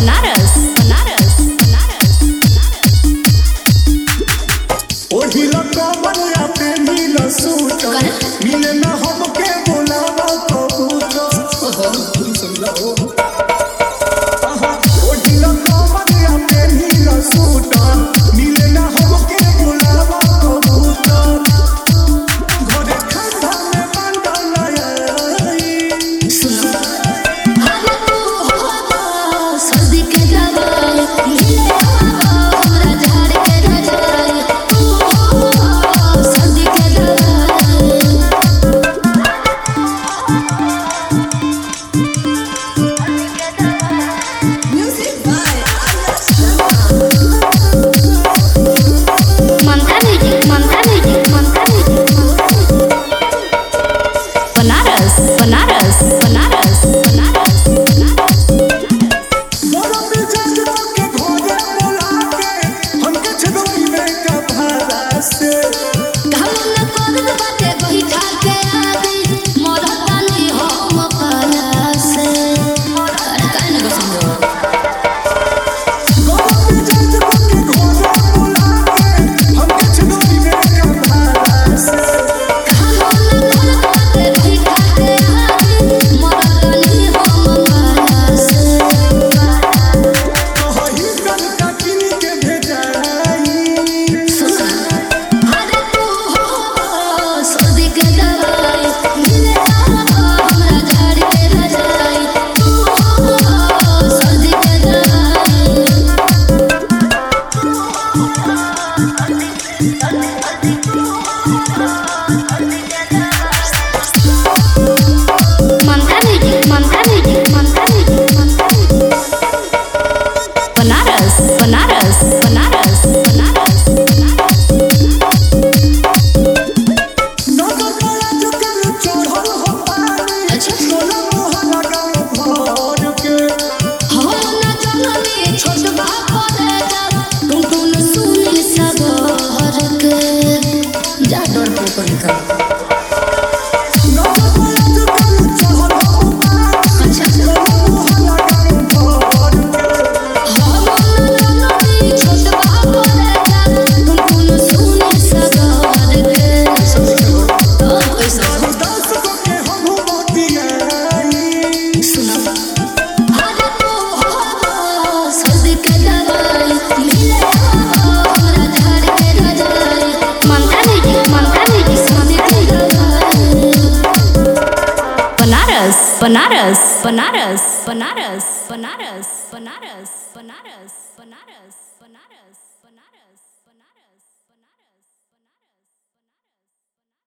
बनारस बनारस बनारस ओढ़िला कमरिया पे नीला सूट मिले ना हमके बुलावा कबूतर सुनला हो ओढ़िला कमरिया पे नीला सूट मिले ना हमके बुलावा कबूतर घरे खंडा में मंडल आई सुनो अरे तू हो सर्दी के दवाई मिले हमरा झाड़ के रजाई तू हो सर्दी के दवाई music by Mamta music Banaras Banaras Banaras Banaras मोरा पे जजवा के घोड़े बोला के हमके छदोई में का भाला से कहूं न कर बाटे कोई ठाके आदि मोरता नहीं हम पाला से अरे काहे न समझो मोरा पे जजवा के घोड़े बोला के हमके छदोई में का भाला से कहूं न कर बाटे कोई ठाके आदि मोरता नहीं हम पाला से कहीं कल का किन के भेजाई अरे तू हो सर्दी के दवाई मिले हमरा झाड़ के रजाई तू हो सर्दी के दवाई ममता म्यूजिक बनारस बनारस बनारस बनारस नगर गया जो कर चढ़ल हो पानी अच्छा। सोला मोहला गाँव भर के हो न जननी छोट बाप रे जा तुम सुनी सबर के जा डर पे कोई का नगर गया जो कर चढ़ल हो पानी अच्छा सोला मोहला गाँव भर के हो न जननी छोट बाप रे जा तुम सुनी सबर के तो कैसा दस को के हम बतियाई सुना अरे तू हो सर्दी के दवाई मिले हमरा झाड़ के रजाई ममता म्यूजिक सर्दी के दवाई बनारस बनारस बनारस बनारस बनारस बनारस बनारस बनारस बनारस बनारस